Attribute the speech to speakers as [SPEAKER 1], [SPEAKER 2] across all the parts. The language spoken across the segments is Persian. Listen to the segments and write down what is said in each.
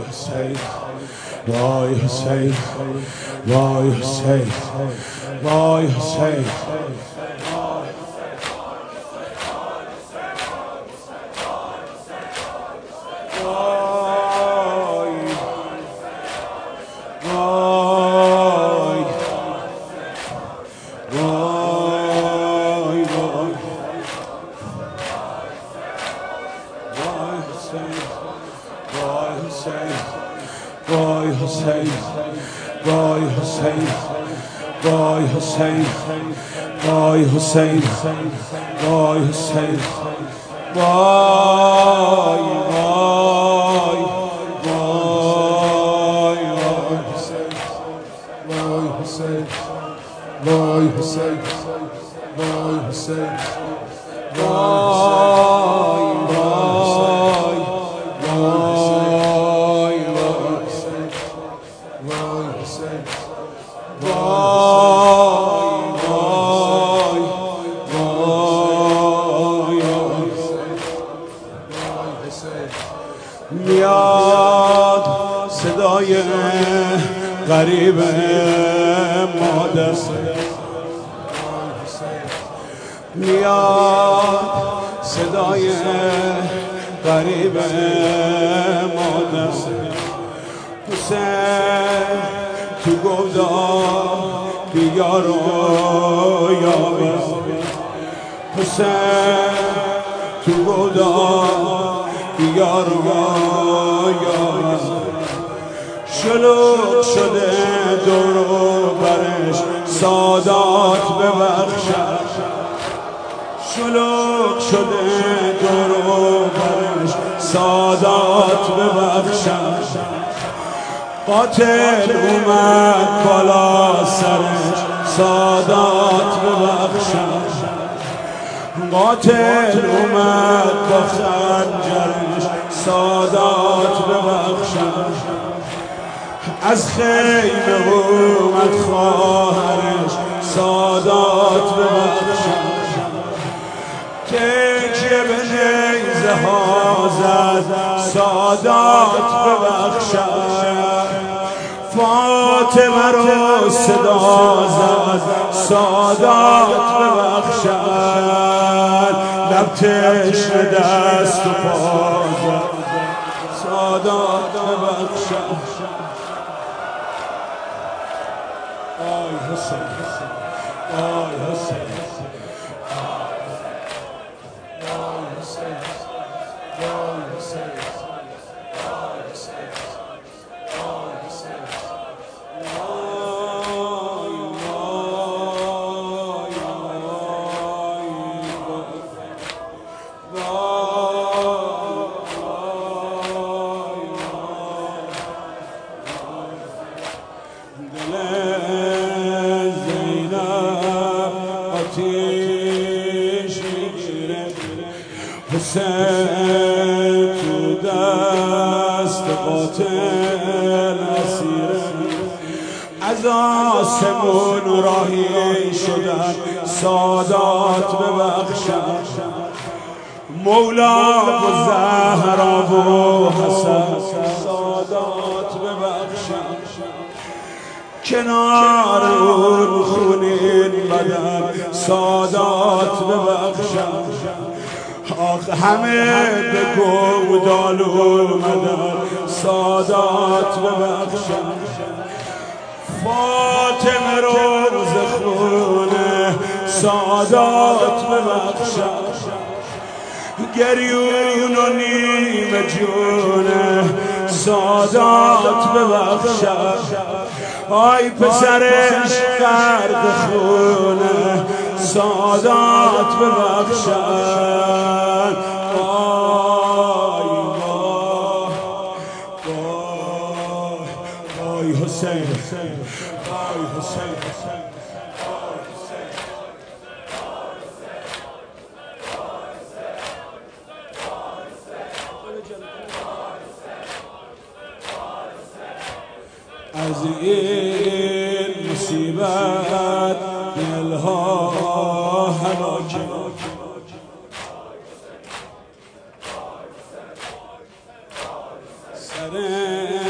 [SPEAKER 1] حسین وای حسین وای حسین وای حسین وای حسین وای حسین وای حسین وای حسین وای حسین وای وای وای وای حسین وای حسین وای حسین وای میاد صدای غریب مادر میاد صدای غریب مادر حسین تو گودار بیار و یابر حسین تو گودار بیار و یابر شلوغ شده دور و برش سادات ببخشد شلوغ شده دور و برش سادات ببخشد قاتل اومد بالا سرش سادات ببخشد قاتل اومد با خنجرش سادات ببخشد از خیمه اومد خواهرش سادات ببخشد تکیه به نیزه ها زد سادات ببخشد فاطمه رو صدا زد سادات ببخشد لب تشنه دست و پا زد سادات ببخشد آی حسین آی حسین حسین تو دست قاتل اسیره از آسمون راهی شدن سادات ببخشد مولا و زهرا و حسن سادات ببخشد کنار اون خونین بدن سادات ببخشد آخ همه به گودال اومدن سادات ببخشد فاطمه روز خونه سادات ببخشد گریون و نیمه جونه سادات ببخشد آی پسرش غرق خونه سادات ببخشد وای حسین وای حسین از این مصیبت دلها هلاکه سر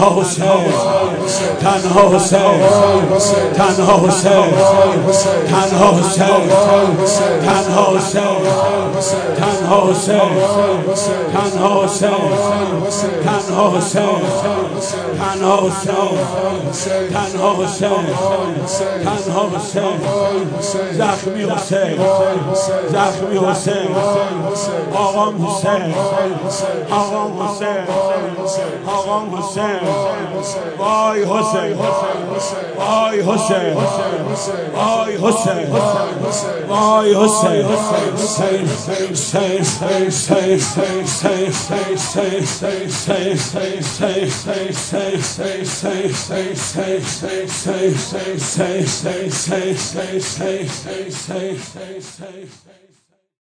[SPEAKER 1] تنها حسین، تنها حسین، تنها حسین، تنها حسین، تنها حسین، تنها حسین، تنها حسین، تنها حسین، تنها حسین، تنها حسین، تنها حسین، زخمی حسین، زخمی حسین، آقام حسین، آقام حسین، آقام حسین، وای حسین، وای حسین، وای حسین، وای حسین، say